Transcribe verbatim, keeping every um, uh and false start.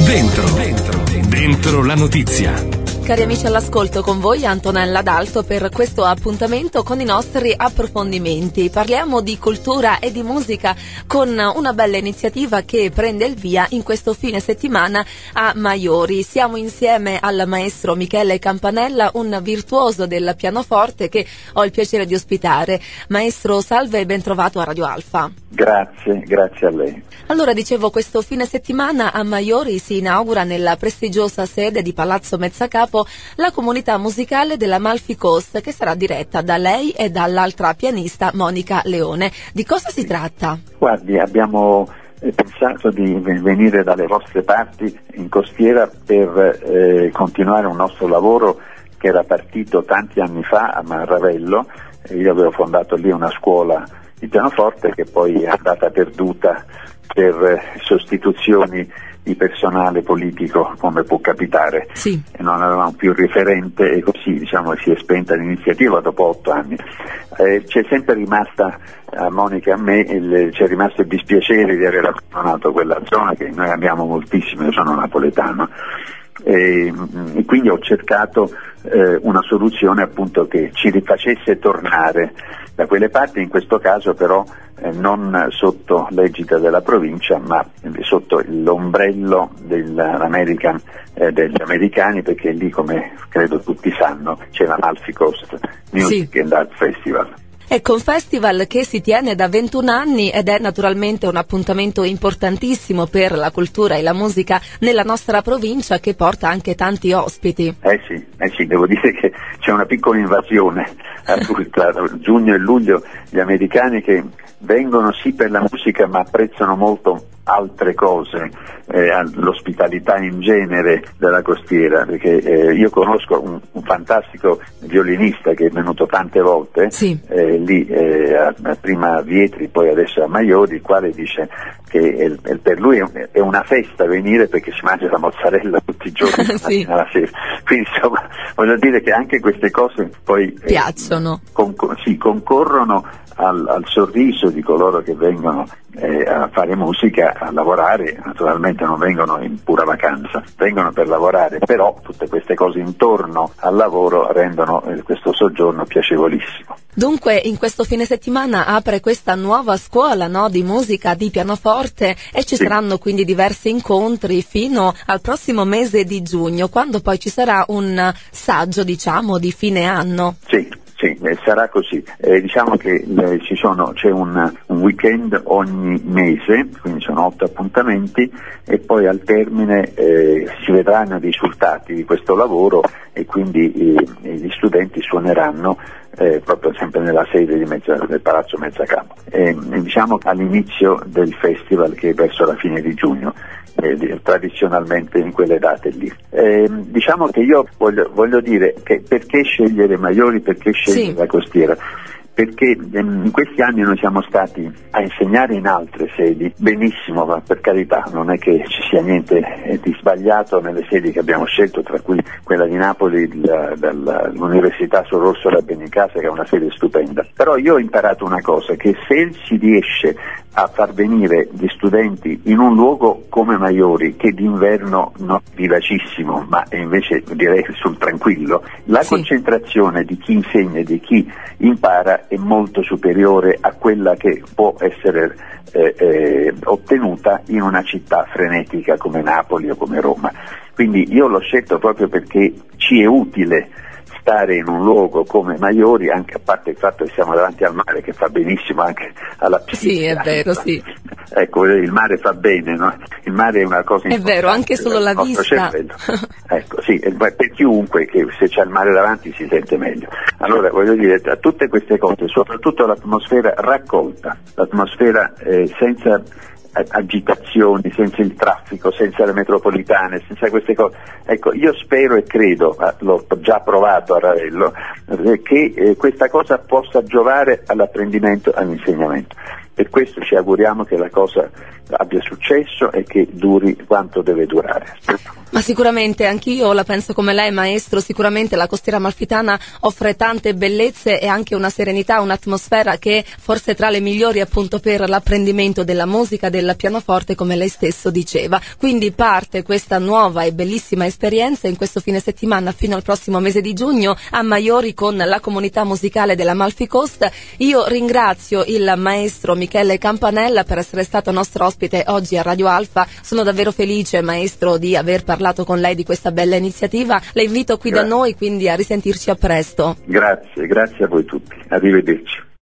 Dentro, dentro, dentro la notizia. Cari amici all'ascolto, con voi Antonella D'Alto per questo appuntamento con i nostri approfondimenti. Parliamo di cultura e di musica con una bella iniziativa che prende il via in questo fine settimana a Maiori. Siamo insieme al maestro Michele Campanella, un virtuoso del pianoforte che ho il piacere di ospitare. Maestro, salve e ben trovato a Radio Alfa. Grazie, grazie a lei. Allora, dicevo, questo fine settimana a Maiori si inaugura nella prestigiosa sede di Palazzo Mezzacapo la comunità musicale dell'Amalfi Coast, che sarà diretta da lei e dall'altra pianista Monica Leone. Di cosa si tratta? Guardi, abbiamo pensato di venire dalle vostre parti in costiera per eh, continuare un nostro lavoro che era partito tanti anni fa a Ravello. Io avevo fondato lì una scuola di pianoforte che poi è andata perduta per sostituzioni di personale politico, come può capitare, sì. E non avevamo più riferente e così diciamo si è spenta l'iniziativa dopo otto anni. Eh, c'è sempre rimasta a Monica e a me il, c'è rimasto il dispiacere di aver abbandonato quella zona che noi amiamo moltissimo. Io sono napoletano e, e quindi ho cercato eh, una soluzione appunto che ci rifacesse tornare da quelle parti, in questo caso però eh, non sotto l'egida della provincia ma sotto l'ombrello dell'American, eh, degli americani, perché lì, come credo tutti sanno, c'è l'Amalfi Coast Music sì. and Art Festival. Ecco, un festival che si tiene da ventuno anni ed è naturalmente un appuntamento importantissimo per la cultura e la musica nella nostra provincia, che porta anche tanti ospiti. Eh sì, eh sì, devo dire che c'è una piccola invasione tra giugno e luglio, gli americani che vengono sì per la musica ma apprezzano molto altre cose, eh, l'ospitalità in genere della costiera, perché eh, io conosco un, un fantastico violinista che è venuto tante volte, sì. eh, lì eh, a, a prima a Vietri, poi adesso a Maiori, il quale dice che è, è, per lui è, è una festa venire perché si mangia la mozzarella tutti i giorni sì. alla sera. Quindi insomma voglio dire che anche queste cose poi piacciono, eh, con, sì, concorrono al, al sorriso di coloro che vengono eh, a fare musica, a lavorare. Naturalmente non vengono in pura vacanza, vengono per lavorare, però tutte queste cose intorno al lavoro rendono eh, questo soggiorno piacevolissimo. Dunque in questo fine settimana apre questa nuova scuola, no, di musica, di pianoforte, e ci sì. saranno quindi diversi incontri fino al prossimo mese di giugno, quando poi ci sarà un saggio, diciamo, di fine anno. Sì. Sì, eh, sarà così. Eh, diciamo che eh, ci sono, c'è un, un weekend ogni mese, quindi sono otto appuntamenti, e poi al termine eh, si vedranno i risultati di questo lavoro e quindi eh, gli studenti suoneranno eh, proprio sempre nella sede di Mezza, del Palazzo Mezzacapo. Eh, diciamo all'inizio del festival, che è verso la fine di giugno. Eh, tradizionalmente in quelle date lì. Eh, diciamo che io voglio, voglio dire che perché scegliere Maiori, perché scegliere sì. la costiera? Perché in questi anni noi siamo stati a insegnare in altre sedi, benissimo, ma per carità non è che ci sia niente di sbagliato nelle sedi che abbiamo scelto, tra cui quella di Napoli, dall'Università Sor Orsola Benincasa, che è una sede stupenda. Però io ho imparato una cosa, che se si riesce a far venire gli studenti in un luogo come Maiori, che d'inverno non è vivacissimo, ma è invece direi sul tranquillo, la sì. concentrazione di chi insegna e di chi impara è molto superiore a quella che può essere eh, eh, ottenuta in una città frenetica come Napoli o come Roma. Quindi io l'ho scelto proprio perché ci è utile stare in un luogo come Maiori, anche a parte il fatto che siamo davanti al mare, che fa benissimo anche alla psiche. Sì, è vero, sì. Ecco, il mare fa bene, no? Il mare è una cosa importante. È vero, anche solo la vista. Ecco, sì, per chiunque che se c'è il mare davanti si sente meglio. Allora, voglio dire, tra tutte queste cose, soprattutto l'atmosfera raccolta, l'atmosfera eh, senza agitazioni, senza il traffico, senza le metropolitane, senza queste cose. Ecco, io spero e credo, l'ho già provato a Ravello, che eh, questa cosa possa giovare all'apprendimento e all'insegnamento. Per questo ci auguriamo che la cosa abbia successo e che duri quanto deve durare. Ma sicuramente anch'io la penso come lei, maestro. Sicuramente la Costiera Amalfitana offre tante bellezze e anche una serenità, un'atmosfera che forse tra le migliori appunto per l'apprendimento della musica, del pianoforte, come lei stesso diceva. Quindi parte questa nuova e bellissima esperienza in questo fine settimana fino al prossimo mese di giugno a Maiori con la comunità musicale dell'Amalfi Coast. Io ringrazio il maestro Michele Campanella per essere stato nostro ospite oggi a Radio Alfa. Sono davvero felice, maestro, di aver parlato con lei di questa bella iniziativa. Le invito qui Grazie. da noi, quindi a risentirci a presto. Grazie, grazie a voi tutti. Arrivederci.